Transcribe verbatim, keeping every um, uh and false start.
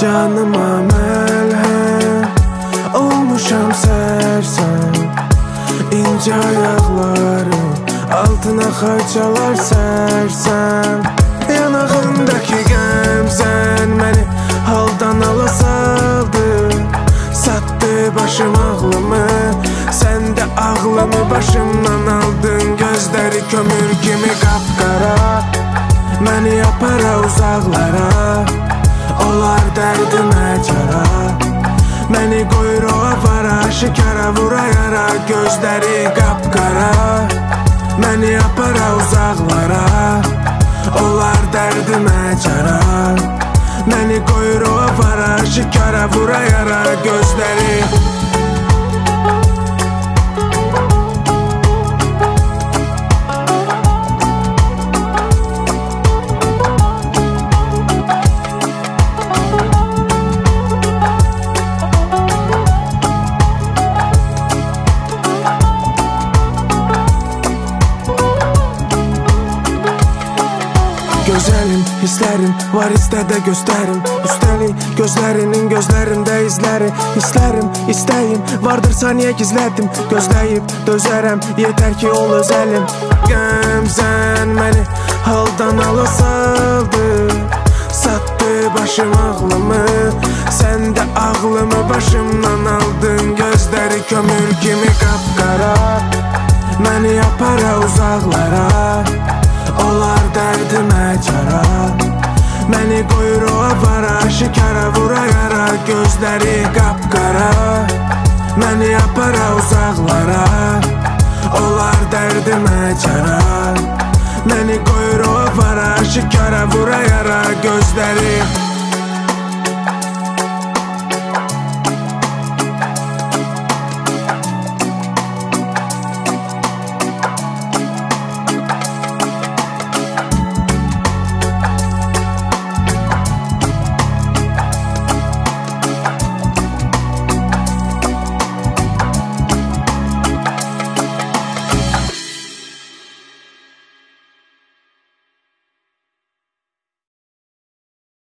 Canıma məlhəm olmuşam sərsəm, İnce ayaqlarım altına xarçalar sərsəm. Yanağındakı qəmsən məni haldan ala saldı, satdı başım ağlımı, sən də ağlımı başımdan aldın. Gözləri kömür kimi qapqara, məni apara uzaqlara, olar dərdimə çara. Məni qoyur o avara, şikara vura yara. Gözləri qapqara, məni apara uzaqlara, olar dərdimə çara. Məni qoyur o avara, şikara vura yara. Gözləri gözəlim, hisslərim var istədə göstərim. Üstəlik gözlərinin gözlərində izləri, hisslərim, istəyim vardır saniyə gizlədim. Gözləyib dözərəm, yetər ki ol özəlim. Qəmsən məni haldan ala saldı, satdı başım ağlımı, sən də ağlımı başımdan aldın. Gözləri kömür kimi qapqara, məni apara uzaqlara, olar dərdimə çara. Məni qoyur o avara, şikara vura yara. Gözləri qapqara, məni apara uzaqlara, olar dərdimə çara. Məni qoyur o avara, şikara vura yara. Gözləri